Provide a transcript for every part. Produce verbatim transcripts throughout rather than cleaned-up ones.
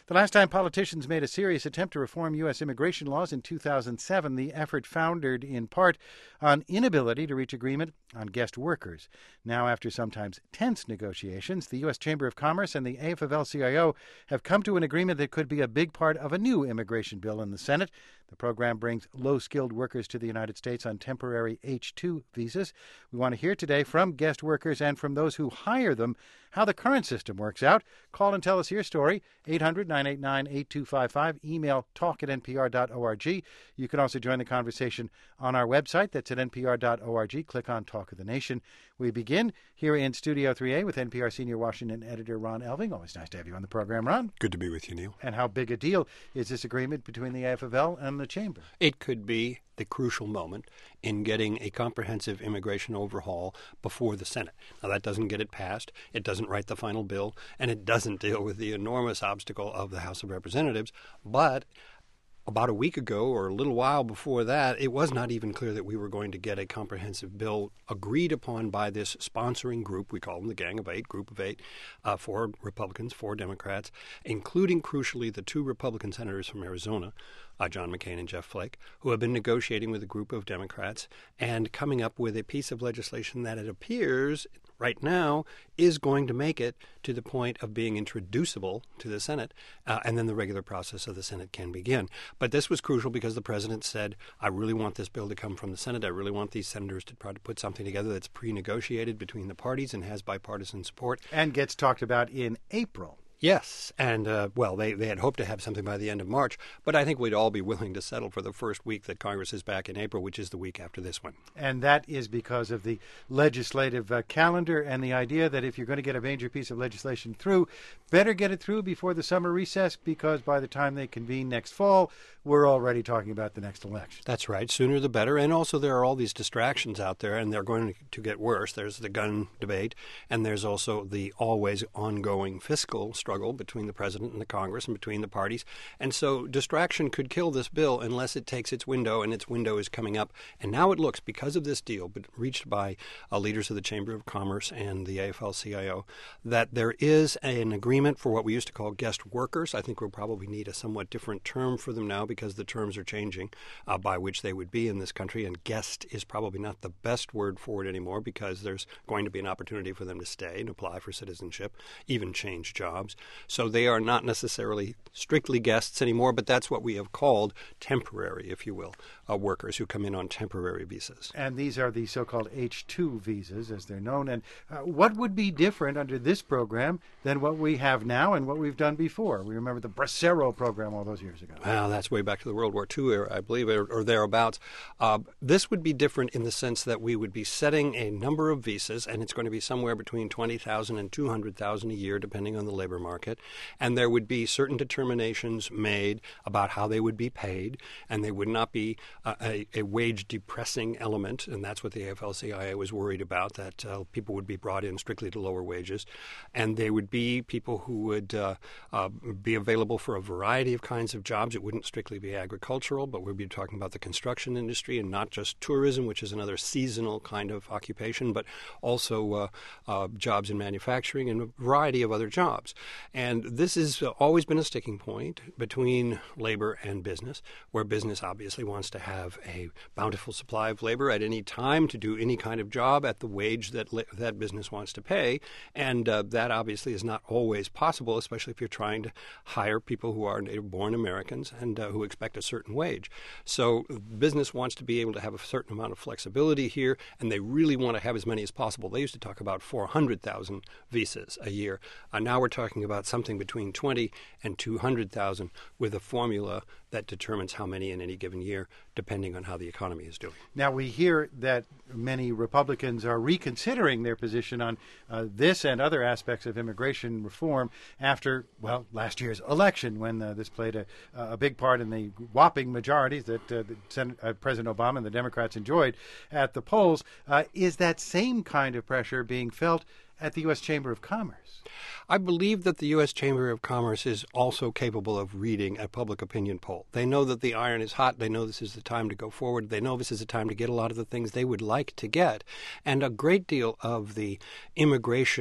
The last time politicians made a serious attempt to reform U S immigration laws in two thousand seven, the effort foundered in part on inability to reach agreement on guest workers. Now, after sometimes tense negotiations, the U S Chamber of Commerce and the A F L C I O have come to an agreement that could be a big part of a new immigration bill in the Senate. The program brings low-skilled workers to the United States on temporary H two visas. We want to hear today from guest workers and from those who hire them how the current system works out. Call and tell us your story, eight hundred, nine eight nine, eight two five five. Email talk at n p r dot org. You can also join the conversation on our website. That's at n p r dot org. Click on Talk of the Nation. We begin here in Studio three A with N P R Senior Washington Editor Ron Elving. Always nice to have you on the program, Ron. Good to be with you, Neil. And how big a deal is this agreement between the A F L and the Chamber? It could be the crucial moment in getting a comprehensive immigration overhaul before the Senate. Now, that doesn't get it passed, it doesn't write the final bill, and it doesn't deal with the enormous obstacle of the House of Representatives, but about a week ago or a little while before that, it was not even clear that we were going to get a comprehensive bill agreed upon by this sponsoring group. We call them the Gang of Eight, Group of Eight, uh, four Republicans, four Democrats, including, crucially, the two Republican senators from Arizona, uh, John McCain and Jeff Flake, who have been negotiating with a group of Democrats and coming up with a piece of legislation that it appears right now is going to make it to the point of being introducible to the Senate, uh, and then the regular process of the Senate can begin. But this was crucial because the president said, I really want this bill to come from the Senate. I really want these senators to try to put something together that's pre-negotiated between the parties and has bipartisan support. And gets talked about in April. Yes, and, uh, well, they, they had hoped to have something by the end of March, but I think we'd all be willing to settle for the first week that Congress is back in April, which is the week after this one. And that is because of the legislative uh, calendar and the idea that if you're going to get a major piece of legislation through, better get it through before the summer recess, because by the time they convene next fall, we're already talking about the next election. That's right. Sooner the better. And also there are all these distractions out there, and they're going to get worse. There's the gun debate, and there's also the always ongoing fiscal struggle between the president and the Congress and between the parties. And so distraction could kill this bill unless it takes its window, and its window is coming up. And now it looks, because of this deal but reached by uh, leaders of the Chamber of Commerce and the A F L C I O, that there is an agreement for what we used to call guest workers. I think we'll probably need a somewhat different term for them now because the terms are changing uh, by which they would be in this country. And guest is probably not the best word for it anymore because there's going to be an opportunity for them to stay and apply for citizenship, even change jobs. So they are not necessarily strictly guests anymore, but that's what we have called temporary, if you will, uh, workers who come in on temporary visas. And these are the so-called H two visas, as they're known. And uh, what would be different under this program than what we have now and what we've done before? We remember the Bracero program all those years ago. Well, that's way back to the World War Two era, I believe, or, or thereabouts. Uh, this would be different in the sense that we would be setting a number of visas, and it's going to be somewhere between twenty thousand and two hundred thousand a year, depending on the labor market. And there would be certain determinations made about how they would be paid, and they would not be uh, a, a wage-depressing element, and that's what the A F L C I A was worried about, that uh, people would be brought in strictly to lower wages. And they would be people who would uh, uh, be available for a variety of kinds of jobs. It wouldn't strictly be agricultural, but we'd be talking about the construction industry and not just tourism, which is another seasonal kind of occupation, but also uh, uh, jobs in manufacturing and a variety of other jobs. And this has always been a sticking point between labor and business, where business obviously wants to have a bountiful supply of labor at any time to do any kind of job at the wage that that business wants to pay. And uh, that obviously is not always possible, especially if you're trying to hire people who are native-born Americans and uh, who expect a certain wage. So business wants to be able to have a certain amount of flexibility here, and they really want to have as many as possible. They used to talk about four hundred thousand visas a year. Uh, now we're talking about something between twenty and two hundred thousand with a formula that determines how many in any given year, depending on how the economy is doing. Now, we hear that many Republicans are reconsidering their position on uh, this and other aspects of immigration reform after, well, last year's election, when uh, this played a, a big part in the whopping majorities that, uh, that Sen- uh, President Obama and the Democrats enjoyed at the polls. Uh, is that same kind of pressure being felt at the U S Chamber of Commerce? I believe that the U S Chamber of Commerce is also capable of reading a public opinion poll. They know that the iron is hot. They know this is the time to go forward. They know this is the time to get a lot of the things they would like to get. And a great deal of the immigration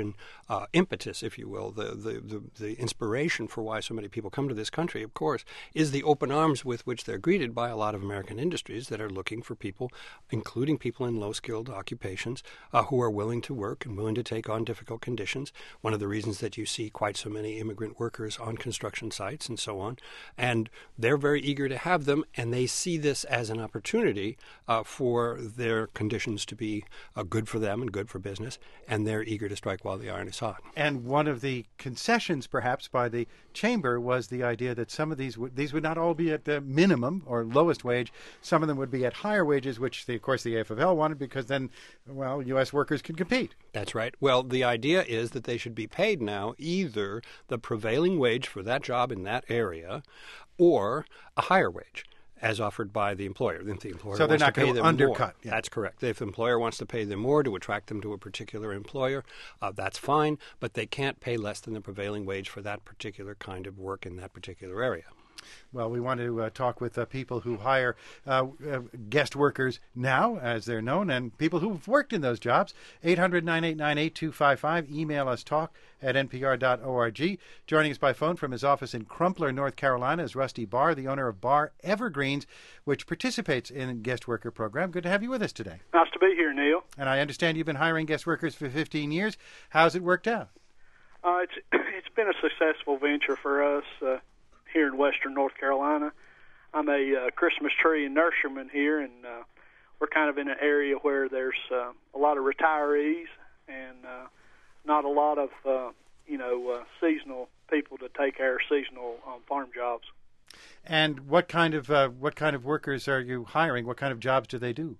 uh, impetus, if you will, the, the, the, the inspiration for why so many people come to this country, of course, is the open arms with which they're greeted by a lot of American industries that are looking for people, including people in low-skilled occupations, uh, who are willing to work and willing to take on difficult conditions. One of the reasons that you see quite so many immigrant workers on construction sites and so on. And they're very eager to have them, and they see this as an opportunity uh, for their conditions to be uh, good for them and good for business, and they're eager to strike while the iron is hot. And one of the concessions, perhaps, by the chamber was the idea that some of these would, these would not all be at the minimum or lowest wage. Some of them would be at higher wages, which, the, of course, the A F L L wanted because then, well, U S workers could compete. That's right. Well, the idea is that they should be paid now either the prevailing wage for that job in that area or a higher wage, as offered by the employer. If the employer so they're wants not to pay going to them undercut. More, Yeah. That's correct. If the employer wants to pay them more to attract them to a particular employer, uh, that's fine, but they can't pay less than the prevailing wage for that particular kind of work in that particular area. Well, we want to uh, talk with uh, people who hire uh, uh, guest workers now, as they're known, and people who've worked in those jobs. eight hundred, nine eight nine, eight two five five. Email us, talk at n p r dot org. Joining us by phone from his office in Crumpler, North Carolina, is Rusty Barr, the owner of Barr Evergreens, which participates in the guest worker program. Good to have you with us today. Nice to be here, Neil. And I understand you've been hiring guest workers for fifteen years. How's it worked out? Uh, it's it's been a successful venture for us uh, here in western North Carolina. I'm a uh, Christmas tree and nurseryman here, and uh, we're kind of in an area where there's uh, a lot of retirees and uh, not a lot of uh, you know uh, seasonal people to take care of seasonal um, farm jobs. And what kind of uh, what kind of workers are you hiring? What kind of jobs do they do?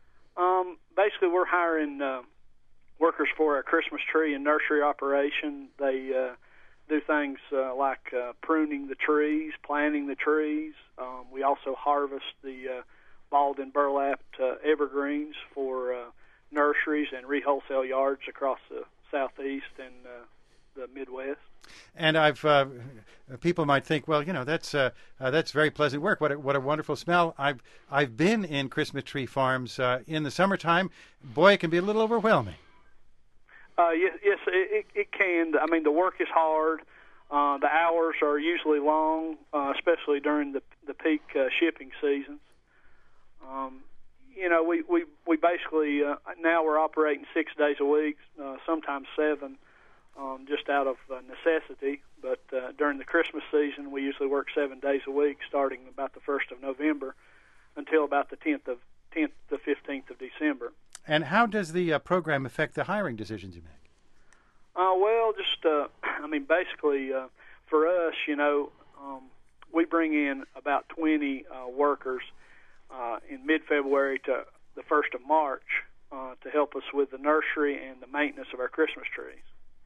Um, basically, we're hiring uh, workers for our Christmas tree and nursery operation. They uh, do things uh, like uh, pruning the trees, planting the trees. Um, we also harvest the uh, balled and burlapped uh, evergreens for uh, nurseries and re-wholesale yards across the southeast and uh, the Midwest. And I've uh, people might think, well, you know, that's uh, uh, that's very pleasant work. What a, what a wonderful smell. I've I've been in Christmas tree farms uh, in the summertime. Boy, it can be a little overwhelming. Uh, yes, yes, it, it can. I mean, the work is hard. Uh, the hours are usually long, uh, especially during the the peak uh, shipping seasons. Um, you know, we we we basically uh, now we're operating six days a week, uh, sometimes seven, um, just out of uh, necessity. But uh, during the Christmas season, we usually work seven days a week, starting about the first of November until about the tenth of tenth to fifteenth of December. And how does the uh, program affect the hiring decisions you make? Uh, well, just, uh, I mean, basically, uh, for us, you know, um, we bring in about twenty uh, workers uh, in mid-February to the first of March uh, to help us with the nursery and the maintenance of our Christmas trees.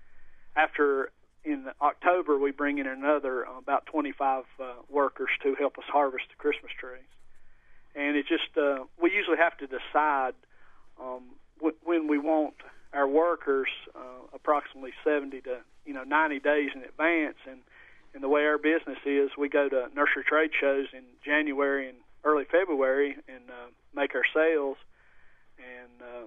After, in October, we bring in another uh, about twenty-five uh, workers to help us harvest the Christmas trees. And it just, uh, we usually have to decide um, w- when we want our workers uh, approximately seventy to you know ninety days in advance, and and the way our business is, we go to nursery trade shows in January and early February and uh, make our sales, and uh,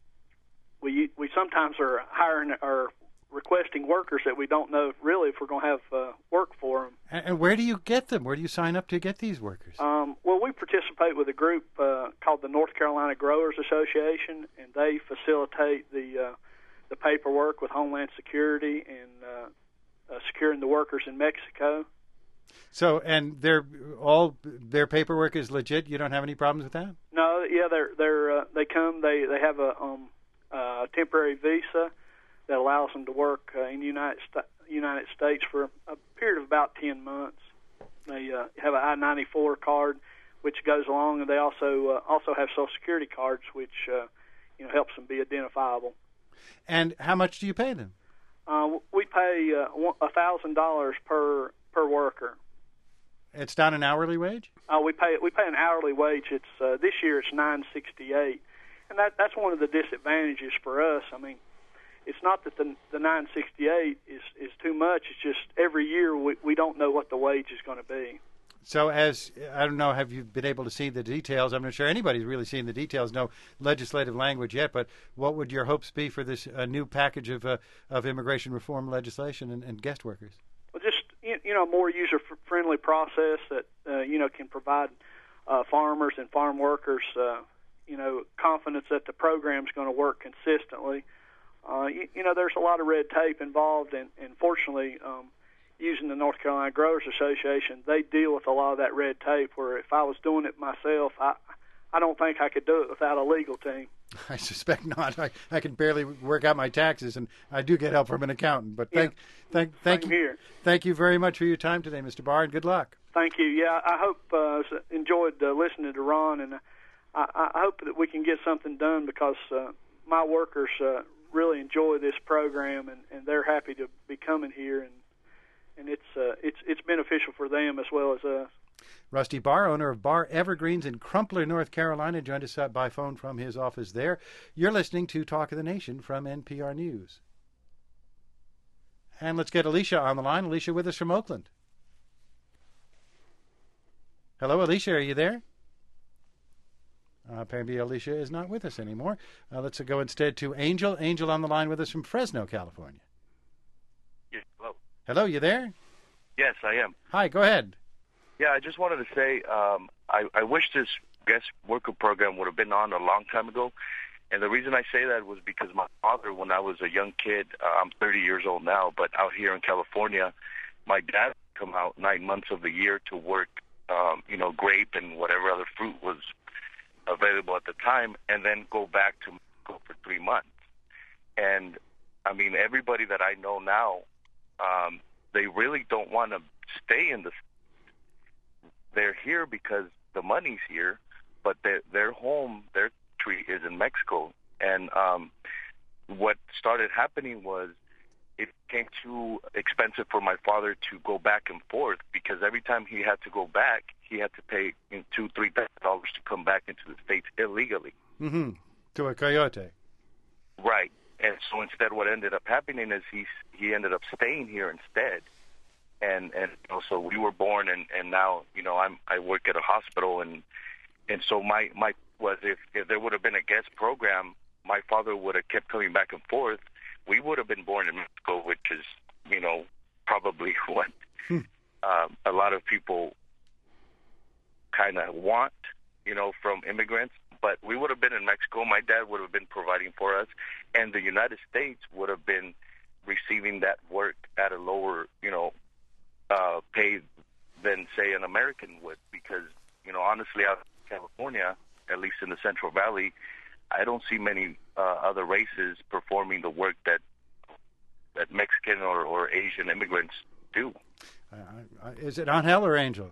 we we sometimes are hiring or requesting workers that we don't know really if we're going to have uh, work for them. And, and where do you get them? Where do you sign up to get these workers? Um, well, we participate with a group uh, called the North Carolina Growers Association, and they facilitate the uh, the paperwork with Homeland Security and uh, uh, securing the workers in Mexico. So, and they're all their paperwork is legit. You don't have any problems with that? No, yeah, they're they're uh, they come. They they have a um, uh, temporary visa that allows them to work uh, in the United Sta- United States for a period of about ten months. They uh, have an I ninety-four card, which goes along, and they also uh, also have Social Security cards, which uh, you know helps them be identifiable. And how much do you pay them? Uh, we pay a uh, thousand dollars per per worker. It's not an hourly wage? Uh, we pay we pay an hourly wage. It's uh, this year it's nine sixty-eight, and that that's one of the disadvantages for us. I mean, it's not that the the nine sixty-eight is is too much. It's just every year we we don't know what the wage is going to be. So as, I don't know, have you been able to see the details? I'm not sure anybody's really seen the details, no legislative language yet, but what would your hopes be for this uh, new package of uh, of immigration reform legislation and, and guest workers? Well, just, you know, a more user-friendly process that, uh, you know, can provide uh, farmers and farm workers, uh, you know, confidence that the program's going to work consistently. Uh, you, you know, there's a lot of red tape involved, and, and fortunately, um, using the North Carolina Growers Association, they deal with a lot of that red tape, where if I was doing it myself, I I don't think I could do it without a legal team. I suspect not. I, I can barely work out my taxes, and I do get help from an accountant. But thank, yeah. thank, thank Same you, here. thank you very much for your time today, Mister Barr, and good luck. Thank you. Yeah, I hope uh, enjoyed uh, listening to Ron, and I, I hope that we can get something done, because uh, my workers uh, really enjoy this program, and, and they're happy to be coming here, and and it's uh, it's it's beneficial for them as well as us. Rusty Barr, owner of Barr Evergreens in Crumpler, North Carolina, joined us by phone from his office there. You're listening to Talk of the Nation from N P R News. And let's get Alicia on the line. Alicia with us from Oakland. Hello, Alicia, are you there? Uh, apparently Alicia is not with us anymore. Uh, let's go instead to Angel. Angel on the line with us from Fresno, California. Yes, hello. Hello, you there? Yes, I am. Hi, go ahead. Yeah, I just wanted to say um, I, I wish this guest worker program would have been on a long time ago. And the reason I say that was because my father, when I was a young kid, uh, I'm thirty years old now, but out here in California, my dad would come out nine months of the year to work, um, you know, grape and whatever other fruit was available at the time, and then go back to Mexico for three months. And, I mean, everybody that I know now, um, they really don't want to stay in the They're here because the money's here, but their their home, their tree is in Mexico. And um, what started happening was it became too expensive for my father to go back and forth, because every time he had to go back, he had to pay in two, three thousand dollars to come back into the States illegally. Mm-hmm. To a coyote. Right. And so instead, what ended up happening is he he ended up staying here instead. And and you know, so we were born, and, and now you know I'm I work at a hospital, and and so my my was if, if there would have been a guest program, my father would have kept coming back and forth. We would have been born in Mexico, which is you know probably what hmm. uh, a lot of people kind of want, you know, from immigrants. But we would have been in Mexico. My dad would have been providing for us, and the United States would have been receiving that work at a lower, you know. Uh, pay than, say, an American would, because, you know, honestly, out in California, at least in the Central Valley, I don't see many uh, other races performing the work that that Mexican or, or Asian immigrants do. Uh, uh, is it Angel or Angel?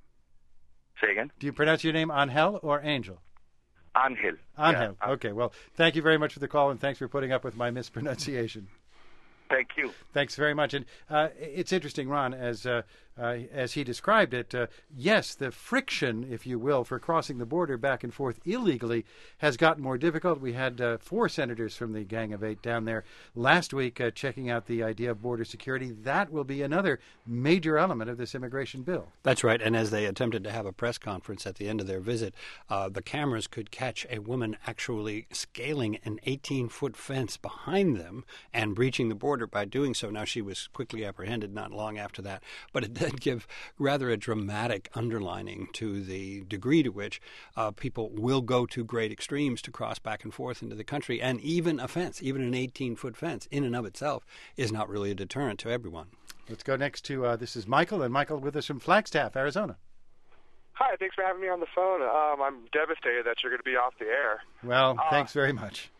Say again? Do you pronounce your name Angel or Angel? Angel. Angel. Yeah. Okay, well, thank you very much for the call, and thanks for putting up with my mispronunciation. Thank you. Thanks very much. And uh, it's interesting, Ron, as uh, uh, as he described it, uh, yes, the friction, if you will, for crossing the border back and forth illegally has gotten more difficult. We had uh, four senators from the Gang of Eight down there last week uh, checking out the idea of border security. That will be another major element of this immigration bill. That's right. And as they attempted to have a press conference at the end of their visit, uh, the cameras could catch a woman actually scaling an eighteen-foot fence behind them and breaching the border by doing so. Now, she was quickly apprehended not long after that, but it did give rather a dramatic underlining to the degree to which uh, people will go to great extremes to cross back and forth into the country. And even a fence, even an eighteen-foot fence in and of itself is not really a deterrent to everyone. Let's go next to, uh, this is Michael, and Michael with us from Flagstaff, Arizona. Hi, thanks for having me on the phone. Um, I'm devastated that you're going to be off the air. Well, uh, thanks very much.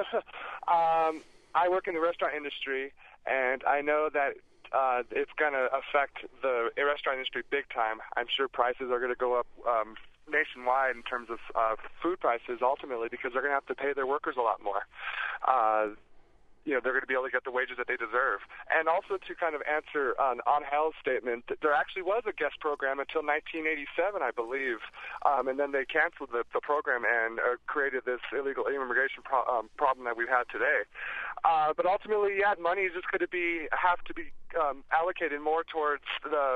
um, I work in the restaurant industry, and I know that uh, it's going to affect the restaurant industry big time. I'm sure prices are going to go up um, nationwide in terms of uh, food prices ultimately, because they're going to have to pay their workers a lot more. Uh, you know, they're going to be able to get the wages that they deserve. And also to kind of answer on Angel's statement, there actually was a guest program until nineteen eighty-seven, I believe, um, and then they canceled the, the program and uh, created this illegal immigration pro- um, problem that we've had today. Uh, but ultimately, yeah, money is just going to be have to be um, allocated more towards the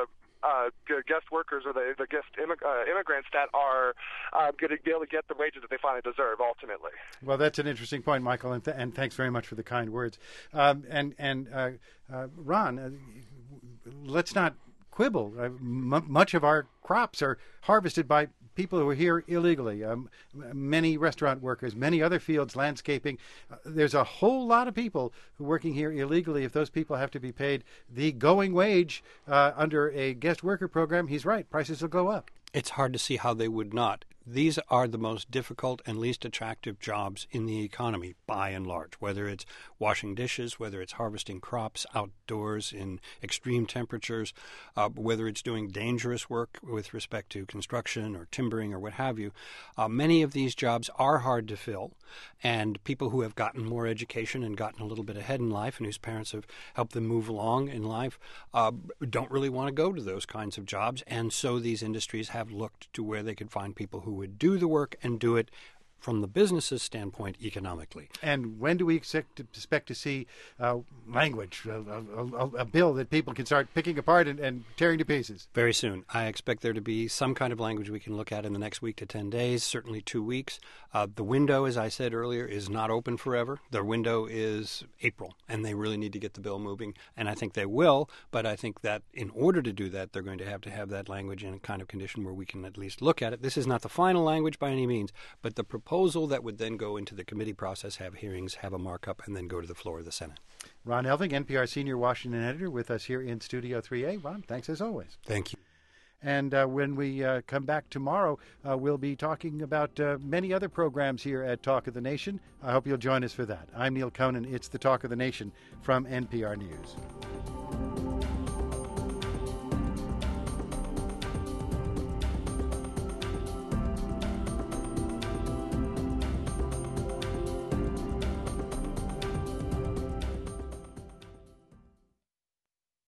uh, guest workers or the, the guest immig- uh, immigrants that are uh, going to be able to get the wages that they finally deserve ultimately. Well, that's an interesting point, Michael, and, th- and thanks very much for the kind words. Um, and and uh, uh, Ron, uh, let's not quibble. Uh, m- much of our crops are harvested by people who are here illegally. Um, many restaurant workers, many other fields, landscaping. Uh, there's a whole lot of people who are working here illegally. If those people have to be paid the going wage uh, under a guest worker program, he's right. Prices will go up. It's hard to see how they would not. These are the most difficult and least attractive jobs in the economy, by and large, whether it's washing dishes, whether it's harvesting crops outdoors in extreme temperatures, uh, whether it's doing dangerous work with respect to construction or timbering or what have you. Uh, many of these jobs are hard to fill, and people who have gotten more education and gotten a little bit ahead in life and whose parents have helped them move along in life uh, don't really want to go to those kinds of jobs, and so these industries have looked to where they could find people who would do the work and do it from the business's standpoint economically. And when do we expect to, expect to see uh, language, a, a, a bill that people can start picking apart and, and tearing to pieces? Very soon. I expect there to be some kind of language we can look at in the next week to ten days, certainly two weeks. Uh, the window, as I said earlier, is not open forever. The window is April, and they really need to get the bill moving. And I think they will, but I think that in order to do that, they're going to have to have that language in a kind of condition where we can at least look at it. This is not the final language by any means, but the proposal proposal that would then go into the committee process, have hearings, have a markup, and then go to the floor of the Senate. Ron Elving, N P R Senior Washington Editor, with us here in Studio three A. Ron, thanks as always. Thank you. And uh, when we uh, come back tomorrow, uh, we'll be talking about uh, many other programs here at Talk of the Nation. I hope you'll join us for that. I'm Neil Conan. It's the Talk of the Nation from N P R News.